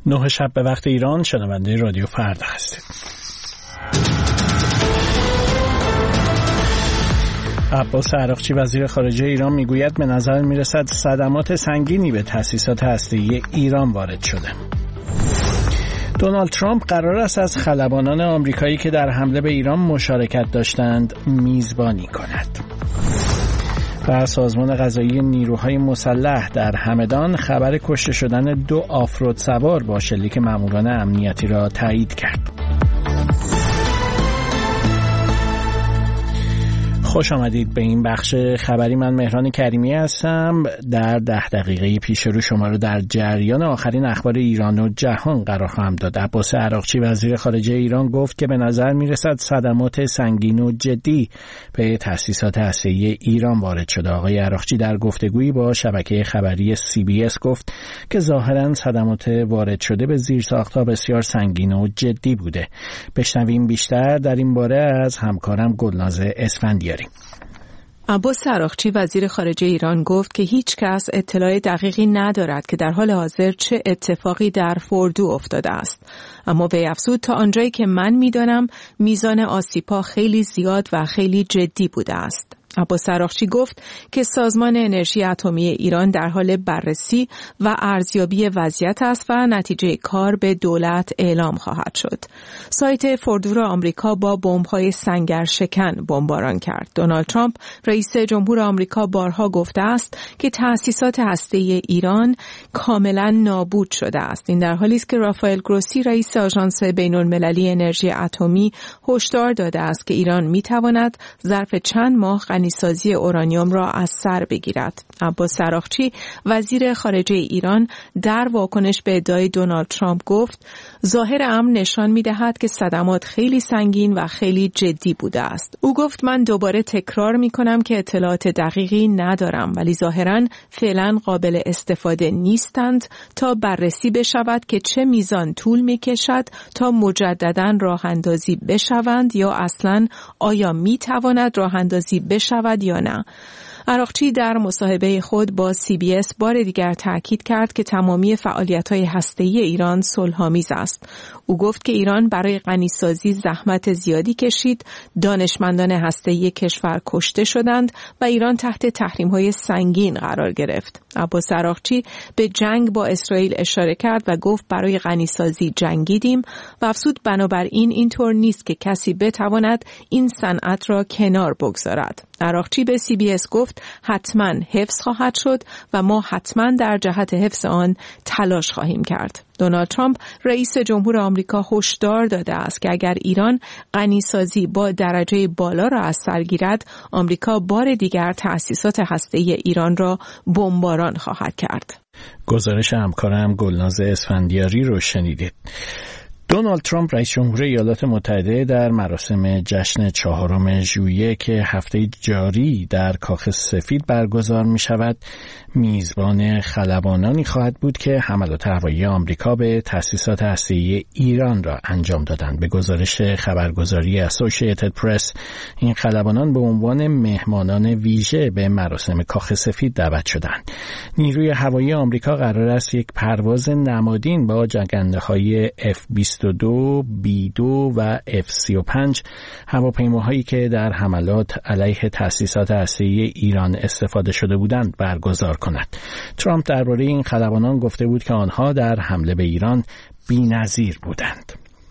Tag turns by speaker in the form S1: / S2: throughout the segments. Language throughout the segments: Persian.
S1: 9 شب به وقت ایران، شنونده رادیو فردا هستید. عباس عراقچی وزیر خارجه ایران میگوید به نظر میرسد صدمات سنگینی به تأسیسات هسته‌ای ایران وارد شده. دونالد ترامپ قرار است از خلبانان آمریکایی که در حمله به ایران مشارکت داشتند میزبانی کند. و سازمان قضایی نیروهای مسلح در همدان خبر کشته شدن 2 آفرود سوار با شلیک ماموران امنیتی را تایید کرد. خوش آمدید به این بخش خبری. من مهران کریمی هستم. در 10 دقیقه پیش رو شما رو در جریان آخرین اخبار ایران و جهان قرار خواهم داد. عباس عراقچی وزیر خارجه ایران گفت که به نظر میرسد صدمات سنگین و جدی به تأسیسات هسته‌ای ایران وارد شده. آقای عراقچی در گفتگویی با شبکه خبری CBS گفت که ظاهراً صدمات وارد شده به زیرساخت‌ها بسیار سنگین و جدی بوده. بشنویم بیشتر در این باره از همکارم گلناز اسفندیاری.
S2: عباس عراقچی وزیر خارجه ایران گفت که هیچ کس اطلاع دقیقی ندارد که در حال حاضر چه اتفاقی در فردو افتاده است. اما وی افزود تا آنجایی که من می‌دانم میزان آسیب‌ها خیلی زیاد و خیلی جدی بوده است. عباس عراقچی گفت که سازمان انرژی اتمی ایران در حال بررسی و ارزیابی وضعیت است و نتیجه کار به دولت اعلام خواهد شد. سایت فردو را آمریکا با بمب‌های سنگرشکن بمباران کرد. دونالد ترامپ رئیس جمهور آمریکا بارها گفته است که تأسیسات هسته‌ای ایران کاملا نابود شده است. این در حالی است که رافائل گروسی رئیس آژانس بین‌المللی انرژی اتمی هشدار داده است که ایران می‌تواند ظرف چند ماه غنیسازی اورانیوم را از سر بگیرد. عباس عراقچی وزیر خارجه ایران در واکنش به ادعای دونالد ترامپ گفت ظاهر امر نشان می‌دهد که صدمات خیلی سنگین و خیلی جدی بوده است. او گفت من دوباره تکرار می‌کنم که اطلاعات دقیقی ندارم، ولی ظاهراً فعلا قابل استفاده نیستند تا بررسی بشود که چه میزان طول می‌کشد تا مجدداً راه‌اندازی بشوند یا اصلاً آیا می‌تواند راه‌اندازی بشود یا نه. عراقچی در مصاحبه خود با CBS بار دیگر تاکید کرد که تمامی فعالیت‌های هسته‌ای ایران صلح‌آمیز است. او گفت که ایران برای غنیسازی زحمت زیادی کشید، دانشمندان هسته‌ای کشور کشته شدند و ایران تحت تحریم‌های سنگین قرار گرفت. عباس عراقچی به جنگ با اسرائیل اشاره کرد و گفت برای غنیسازی جنگیدیم و افزود بنابراین اینطور نیست که کسی بتواند این صنعت را کنار بگذارد. عراقچی به CBS گفت حتما حفظ خواهد شد و ما حتما در جهت حفظ آن تلاش خواهیم کرد. دونالد ترامپ رئیس جمهور آمریکا هشدار داده است که اگر ایران غنیسازی با درجه بالا را از سر گیرد، آمریکا بار دیگر تأسیسات هسته‌ای ایران را بمباران خواهد کرد.
S1: گزارش همکارم گلناز اسفندیاری رو شنیدید. دونالد ترامپ رئیس جمهور ایالات متحده در مراسم جشن 4 ژوئیه که هفته جاری در کاخ سفید برگزار می شود میزبان خلبانانی خواهد بود که حملات هوایی آمریکا به تأسیسات هسته‌ای ایران را انجام دادند. به گزارش خبرگزاری اسوسییتد پرس این خلبانان به عنوان مهمانان ویژه به مراسم کاخ سفید دعوت شدند. نیروی هوایی آمریکا قرار است یک پرواز نمادین با جنگنده‌های F-22, B-2 و F-35 هواپیماهایی که در حملات علیه تأسیسات هسته‌ای ایران استفاده شده بودند برگزار کند. ترامپ درباره این خلبانان گفته بود که آنها در حمله به ایران بی‌نظیر بودند.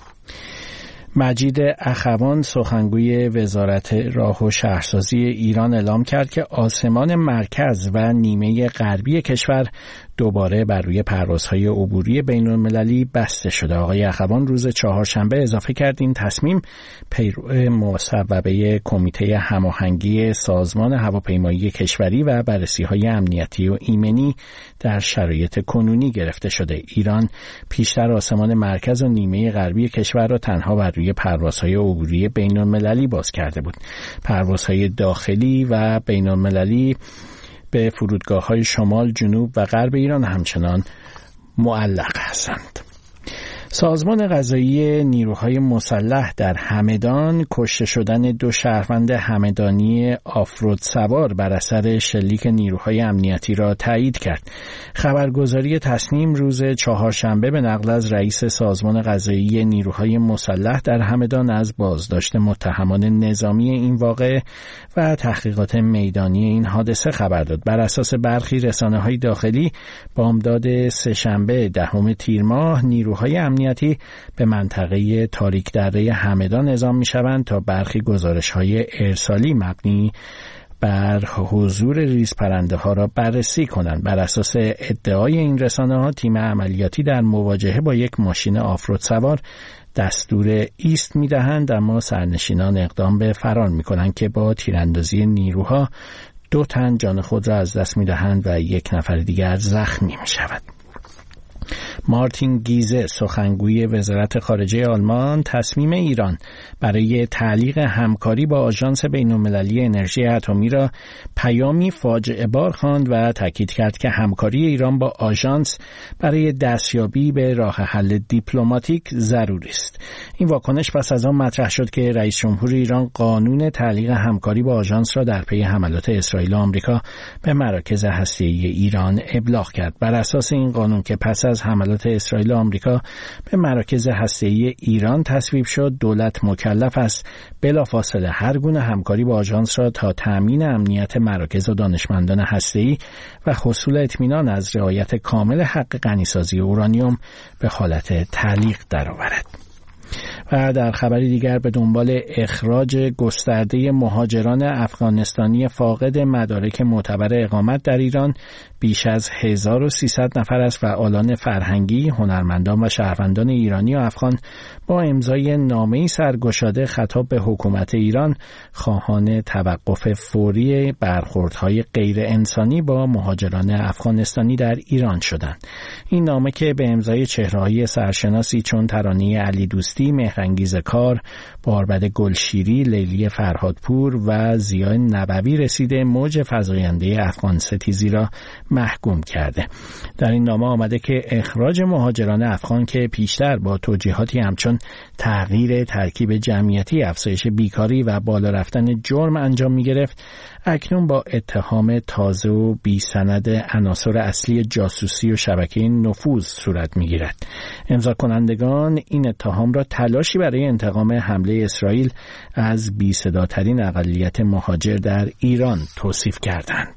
S1: مجید اخوان سخنگوی وزارت راه و شهرسازی ایران اعلام کرد که آسمان مرکز و نیمه غربی کشور دوباره بر روی پروازهای عبوری بین‌المللی بسته شده. آقای اخوان روز چهارشنبه اضافه کرد این تصمیم پیرو مصوبه کمیته هماهنگی سازمان هواپیمایی کشوری و بررسی‌های امنیتی و ایمنی در شرایط کنونی گرفته شده. ایران پیشتر آسمان مرکز و نیمه غربی کشور را تنها بر روی پروازهای عبوری بین‌المللی باز کرده بود. پروازهای داخلی و بین‌المللی به فرودگاه‌های شمال، جنوب و غرب ایران همچنان معلق هستند. سازمان قضایی نیروهای مسلح در همدان کشته شدن 2 شهروند همدانی آفرود سوار بر اثر شلیک نیروهای امنیتی را تایید کرد. خبرگزاری تصنیم روز چهارشنبه به نقل از رئیس سازمان قضایی نیروهای مسلح در همدان از بازداشت متهمان نظامی این واقعه و تحقیقات میدانی این حادثه خبر داد. بر اساس برخی رسانه‌های داخلی بامداد سه‌شنبه 10 تیر ماه نیروهای امنیتی به منطقه تاریک دره همدان اعزام می‌شوند تا برخی گزارش‌های ارسالی مبنی بر حضور ریزپرنده‌ها را بررسی کنند. بر اساس ادعای این رسانه‌ها تیم عملیاتی در مواجهه با یک ماشین آفرود سوار دستور ایست می‌دهند، اما سرنشینان اقدام به فرار می‌کنند که با تیراندازی نیروها 2 تن جان خود را از دست می‌دهند و 1 نفر دیگر زخمی می‌شود. مارتین گیزه سخنگوی وزارت خارجه آلمان تصمیم ایران برای تعلیق همکاری با آژانس بین‌المللی انرژی اتمی را پیامی فاجعه بار خواند و تاکید کرد که همکاری ایران با آژانس برای دستیابی به راه حل دیپلماتیک ضروری است. این واکنش پس از آن مطرح شد که رئیس جمهور ایران قانون تعلیق همکاری با آژانس را در پی حملات اسرائیل و آمریکا به مراکز هسته‌ای ایران ابلاغ کرد. بر اساس این قانون که پس از حملات اسرائیل و آمریکا به مراکز هسته‌ای ایران تصویب شد، دولت مکلف است بلافاصله هر گونه همکاری با آژانس را تا تأمین امنیت مراکز و دانشمندان هسته‌ای و حصول اطمینان از رعایت کامل حق غنیسازی اورانیوم به حالت تعلیق درآورد. و در خبری دیگر به دنبال اخراج گسترده مهاجران افغانستانی فاقد مدارک معتبر اقامت در ایران، بیش از 1300 نفر از فعالان فرهنگی، هنرمندان و شهروندان ایرانی و افغان با امضای نامه‌ای سرگشاده خطاب به حکومت ایران خواهان توقف فوری برخوردهای غیر انسانی با مهاجران افغانستانی در ایران شدند. این نامه که به امضای چهره‌های سرشناسی چون ترانه علی دوستی، مهرانگیز کار، باربد گلشیری، لیلی فرهادپور و ضیاء نبوی رسیده، موج فزاینده افغان ستیزی را محکوم کرده. در این نامه آمده که اخراج مهاجران افغان که پیشتر با توجیهاتی همچون تغییر ترکیب جمعیتی، افزایش بیکاری و بالا رفتن جرم انجام می گرفت، اکنون با اتهام تازه و بی سند عناصر اصلی جاسوسی و شبکه نفوذ صورت می گیرد. امضا کنندگان این اتهام را تلاشی برای انتقام حمله اسرائیل از بی صداترین اقلیت مهاجر در ایران توصیف کردند.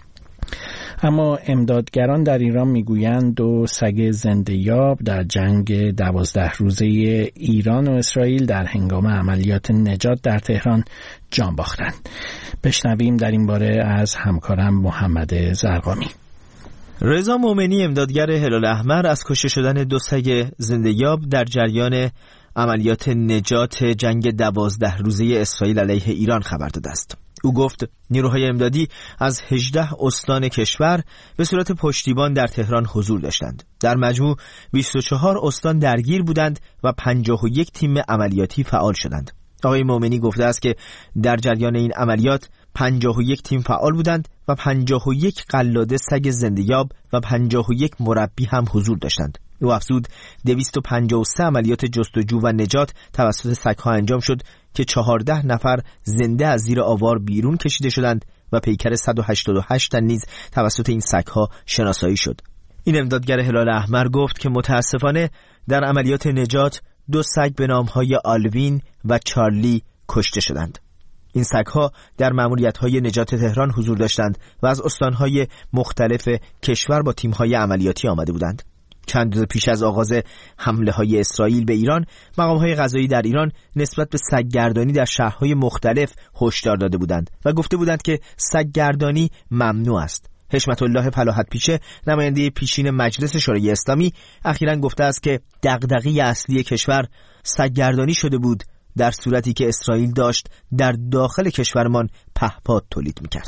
S1: اما امدادگران در ایران میگویند 2 سگ زنده یاب در جنگ 12 روزه ایران و اسرائیل در هنگام عملیات نجات در تهران جان باختند. بشنویم در این باره از همکارم محمد زرقامی.
S3: رضا مومنی، امدادگر هلال احمر، از کشته شدن 2 سگ زنده یاب در جریان عملیات نجات جنگ 12 روزه اسرائیل علیه ایران خبر داده است. او گفت نیروهای امدادی از 18 استان کشور به صورت پشتیبان در تهران حضور داشتند. در مجموع 24 استان درگیر بودند و 51 تیم عملیاتی فعال شدند. آقای مومنی گفته است که در جریان این عملیات 51 تیم فعال بودند و 51 قلاده سگ زنده‌یاب و 51 مربی هم حضور داشتند. او افزود 253 عملیات جستجو و نجات توسط سگ‌ها انجام شد که 14 نفر زنده از زیر آوار بیرون کشیده شدند و پیکر 188 تن نیز توسط این سگ‌ها شناسایی شد. این امدادگر هلال احمر گفت که متاسفانه در عملیات نجات 2 سگ به نام‌های آلوین و چارلی کشته شدند. این سگ‌ها در مأموریت‌های نجات تهران حضور داشتند و از استان‌های مختلف کشور با تیم‌های عملیاتی آمده بودند. چند روز پیش از آغاز حمله‌های اسرائیل به ایران، مقام‌های قضایی در ایران نسبت به سگ‌گردانی در شهرهای مختلف هشدار داده بودند و گفته بودند که سگ‌گردانی ممنوع است. حشمت الله فلاحت پیشه، نماینده پیشین مجلس شورای اسلامی، اخیراً گفته است که دغدغه اصلی کشور سگ‌گردانی شده بود در صورتی که اسرائیل داشت در داخل کشورمان پهپاد تولید می‌کرد.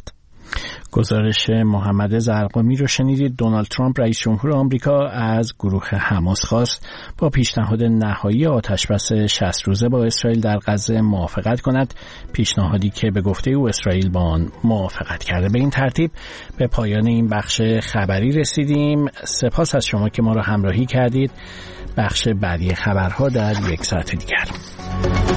S1: گزارش محمد زرقامی رو شنیدید. دونالد ترامپ رئیس جمهور آمریکا از گروه حماس خواست با پیشنهاد نهایی آتشبس 60 روزه با اسرائیل در غزه موافقت کند، پیشنهادی که به گفته او اسرائیل با آن موافقت کرده. به این ترتیب به پایان این بخش خبری رسیدیم. سپاس از شما که ما را همراهی کردید. بخش بعدی خبرها در یک ساعت دیگر.